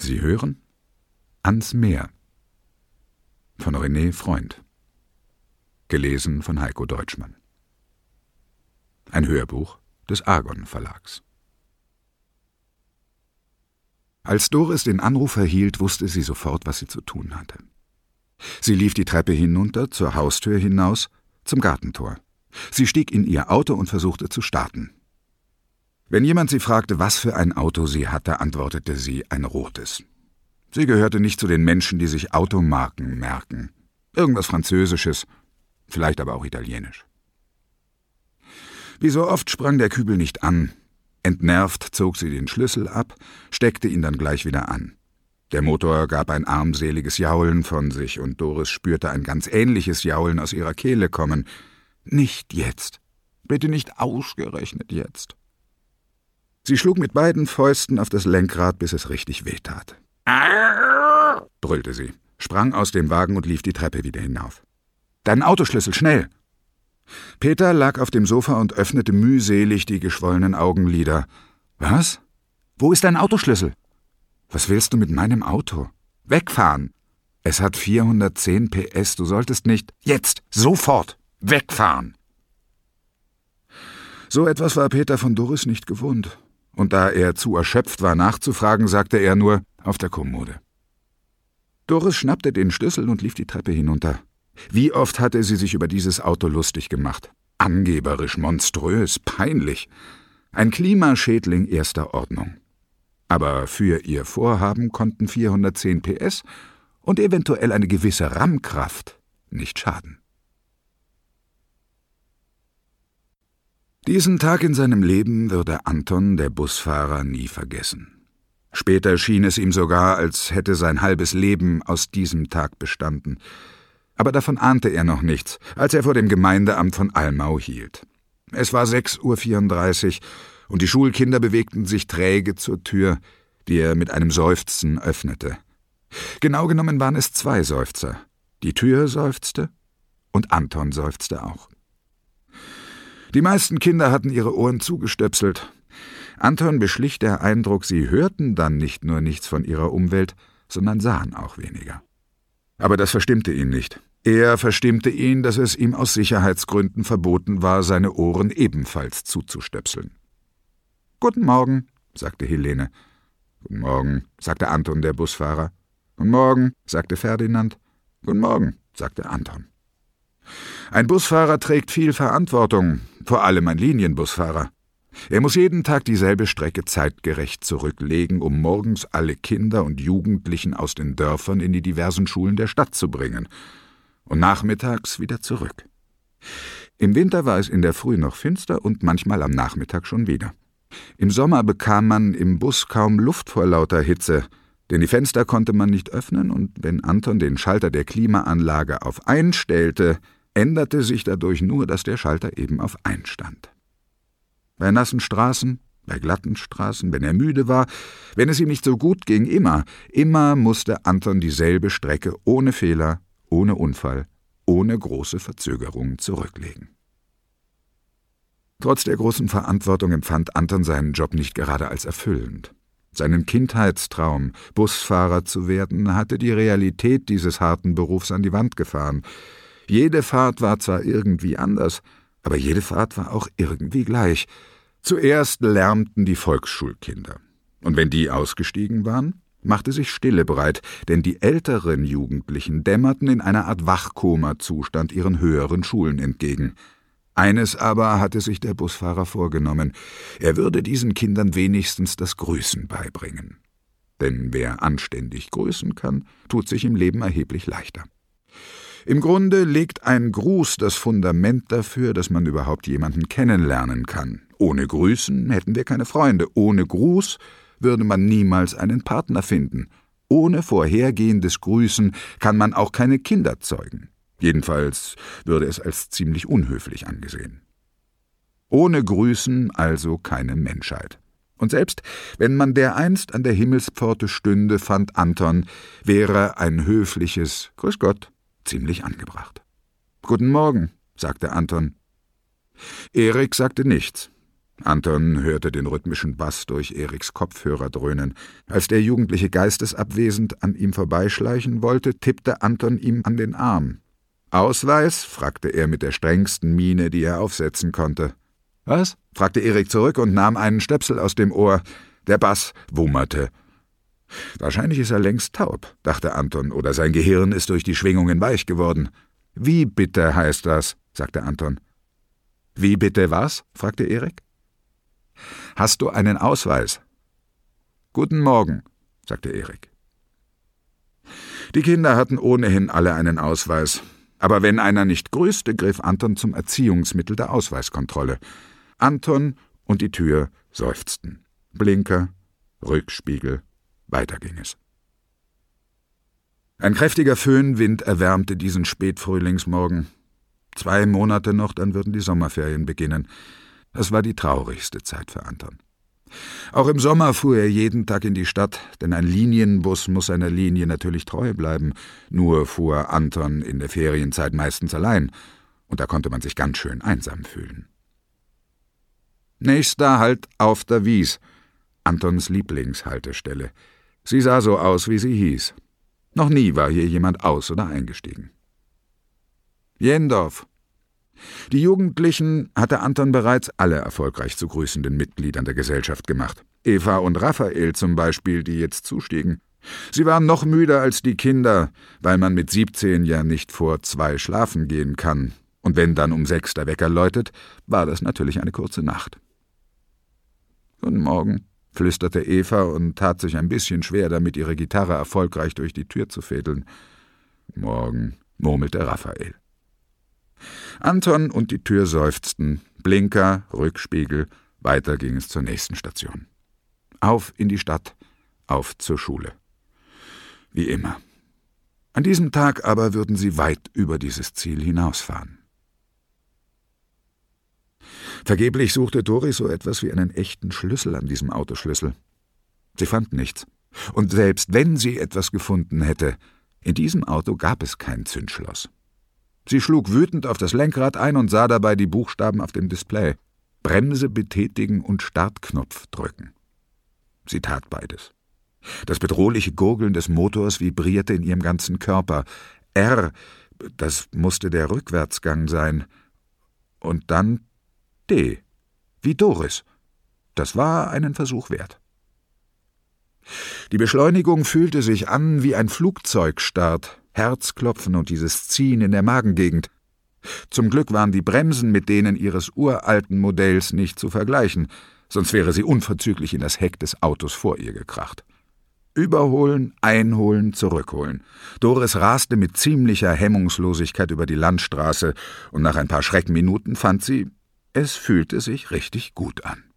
Sie hören Ans Meer von René Freund. Gelesen von Heiko Deutschmann. Ein Hörbuch des Argon Verlags. Als Doris den Anruf erhielt, wusste sie sofort, was sie zu tun hatte. Sie lief die Treppe hinunter, zur Haustür hinaus, zum Gartentor. Sie stieg in ihr Auto und versuchte zu starten. Wenn jemand sie fragte, was für ein Auto sie hatte, antwortete sie ein rotes. Sie gehörte nicht zu den Menschen, die sich Automarken merken. Irgendwas Französisches, vielleicht aber auch Italienisch. Wie so oft sprang der Kübel nicht an. Entnervt zog sie den Schlüssel ab, steckte ihn dann gleich wieder an. Der Motor gab ein armseliges Jaulen von sich, und Doris spürte ein ganz ähnliches Jaulen aus ihrer Kehle kommen. Nicht jetzt. Bitte nicht ausgerechnet jetzt. Sie schlug mit beiden Fäusten auf das Lenkrad, bis es richtig wehtat. Brüllte sie, sprang aus dem Wagen und lief die Treppe wieder hinauf. »Deinen Autoschlüssel, schnell!« Peter lag auf dem Sofa und öffnete mühselig die geschwollenen Augenlider. »Was? Wo ist dein Autoschlüssel?« »Was willst du mit meinem Auto?« »Wegfahren!« »Es hat 410 PS, du solltest nicht...« »Jetzt! Sofort! Wegfahren!« So etwas war Peter von Doris nicht gewohnt. Und da er zu erschöpft war, nachzufragen, sagte er nur, auf der Kommode. Doris schnappte den Schlüssel und lief die Treppe hinunter. Wie oft hatte sie sich über dieses Auto lustig gemacht. Angeberisch, monströs, peinlich. Ein Klimaschädling erster Ordnung. Aber für ihr Vorhaben konnten 410 PS und eventuell eine gewisse Rammkraft nicht schaden. Diesen Tag in seinem Leben würde Anton, der Busfahrer, nie vergessen. Später schien es ihm sogar, als hätte sein halbes Leben aus diesem Tag bestanden. Aber davon ahnte er noch nichts, als er vor dem Gemeindeamt von Almau hielt. Es war 6:34 Uhr und die Schulkinder bewegten sich träge zur Tür, die er mit einem Seufzen öffnete. Genau genommen waren es 2 Seufzer. Die Tür seufzte und Anton seufzte auch. Die meisten Kinder hatten ihre Ohren zugestöpselt. Anton beschlich der Eindruck, sie hörten dann nicht nur nichts von ihrer Umwelt, sondern sahen auch weniger. Aber das verstimmte ihn nicht. Er verstimmte ihn, dass es ihm aus Sicherheitsgründen verboten war, seine Ohren ebenfalls zuzustöpseln. »Guten Morgen«, sagte Helene. »Guten Morgen«, sagte Anton, der Busfahrer. »Guten Morgen«, sagte Ferdinand. »Guten Morgen«, sagte Anton. Ein Busfahrer trägt viel Verantwortung, vor allem ein Linienbusfahrer. Er muss jeden Tag dieselbe Strecke zeitgerecht zurücklegen, um morgens alle Kinder und Jugendlichen aus den Dörfern in die diversen Schulen der Stadt zu bringen und nachmittags wieder zurück. Im Winter war es in der Früh noch finster und manchmal am Nachmittag schon wieder. Im Sommer bekam man im Bus kaum Luft vor lauter Hitze, denn die Fenster konnte man nicht öffnen, und wenn Anton den Schalter der Klimaanlage auf Ein stellte, änderte sich dadurch nur, dass der Schalter eben auf Ein stand. Bei nassen Straßen, bei glatten Straßen, wenn er müde war, wenn es ihm nicht so gut ging, immer musste Anton dieselbe Strecke ohne Fehler, ohne Unfall, ohne große Verzögerung zurücklegen. Trotz der großen Verantwortung empfand Anton seinen Job nicht gerade als erfüllend. Seinen Kindheitstraum, Busfahrer zu werden, hatte die Realität dieses harten Berufs an die Wand gefahren. Jede Fahrt war zwar irgendwie anders, aber jede Fahrt war auch irgendwie gleich. Zuerst lärmten die Volksschulkinder. Und wenn die ausgestiegen waren, machte sich Stille breit, denn die älteren Jugendlichen dämmerten in einer Art Wachkoma-Zustand ihren höheren Schulen entgegen. Eines aber hatte sich der Busfahrer vorgenommen: Er würde diesen Kindern wenigstens das Grüßen beibringen. Denn wer anständig grüßen kann, tut sich im Leben erheblich leichter. Im Grunde legt ein Gruß das Fundament dafür, dass man überhaupt jemanden kennenlernen kann. Ohne Grüßen hätten wir keine Freunde. Ohne Gruß würde man niemals einen Partner finden. Ohne vorhergehendes Grüßen kann man auch keine Kinder zeugen. Jedenfalls würde es als ziemlich unhöflich angesehen. Ohne Grüßen also keine Menschheit. Und selbst wenn man dereinst an der Himmelspforte stünde, fand Anton, wäre ein höfliches »Grüß Gott« ziemlich angebracht. »Guten Morgen«, sagte Anton. Erik sagte nichts. Anton hörte den rhythmischen Bass durch Eriks Kopfhörer dröhnen. Als der Jugendliche geistesabwesend an ihm vorbeischleichen wollte, tippte Anton ihm an den Arm. »Ausweis?« fragte er mit der strengsten Miene, die er aufsetzen konnte. »Was?« fragte Erik zurück und nahm einen Stöpsel aus dem Ohr. Der Bass wummerte. »Wahrscheinlich ist er längst taub«, dachte Anton, oder sein Gehirn ist durch die Schwingungen weich geworden. »Wie bitte heißt das?« sagte Anton. »Wie bitte was?« fragte Erik. »Hast du einen Ausweis?« »Guten Morgen«, sagte Erik. Die Kinder hatten ohnehin alle einen Ausweis. Aber wenn einer nicht grüßte, griff Anton zum Erziehungsmittel der Ausweiskontrolle. Anton und die Tür seufzten. Blinker, Rückspiegel, weiter ging es. Ein kräftiger Föhnwind erwärmte diesen Spätfrühlingsmorgen. 2 Monate noch, dann würden die Sommerferien beginnen. Das war die traurigste Zeit für Anton. Auch im Sommer fuhr er jeden Tag in die Stadt, denn ein Linienbus muss seiner Linie natürlich treu bleiben. Nur fuhr Anton in der Ferienzeit meistens allein, und da konnte man sich ganz schön einsam fühlen. Nächster Halt auf der Wies, Antons Lieblingshaltestelle. Sie sah so aus, wie sie hieß. Noch nie war hier jemand aus- oder eingestiegen. Jendorf. Die Jugendlichen hatte Anton bereits alle erfolgreich zu grüßenden Mitgliedern der Gesellschaft gemacht. Eva und Raphael zum Beispiel, die jetzt zustiegen. Sie waren noch müder als die Kinder, weil man mit 17 ja nicht vor 2 schlafen gehen kann. Und wenn dann um 6 der Wecker läutet, war das natürlich eine kurze Nacht. »Guten Morgen«, flüsterte Eva und tat sich ein bisschen schwer damit, ihre Gitarre erfolgreich durch die Tür zu fädeln. »Morgen«, murmelte Raphael. Anton und die Tür seufzten. Blinker, Rückspiegel, weiter ging es zur nächsten Station. Auf in die Stadt, auf zur Schule. Wie immer. An diesem Tag aber würden sie weit über dieses Ziel hinausfahren. Vergeblich suchte Doris so etwas wie einen echten Schlüssel an diesem Autoschlüssel. Sie fand nichts. Und selbst wenn sie etwas gefunden hätte, in diesem Auto gab es kein Zündschloss. Sie schlug wütend auf das Lenkrad ein und sah dabei die Buchstaben auf dem Display. Bremse betätigen und Startknopf drücken. Sie tat beides. Das bedrohliche Gurgeln des Motors vibrierte in ihrem ganzen Körper. R, das musste der Rückwärtsgang sein. Und dann D, wie Doris. Das war einen Versuch wert. Die Beschleunigung fühlte sich an wie ein Flugzeugstart. Herzklopfen und dieses Ziehen in der Magengegend. Zum Glück waren die Bremsen mit denen ihres uralten Modells nicht zu vergleichen, sonst wäre sie unverzüglich in das Heck des Autos vor ihr gekracht. Überholen, einholen, zurückholen. Doris raste mit ziemlicher Hemmungslosigkeit über die Landstraße, und nach ein paar Schreckminuten fand sie, es fühlte sich richtig gut an.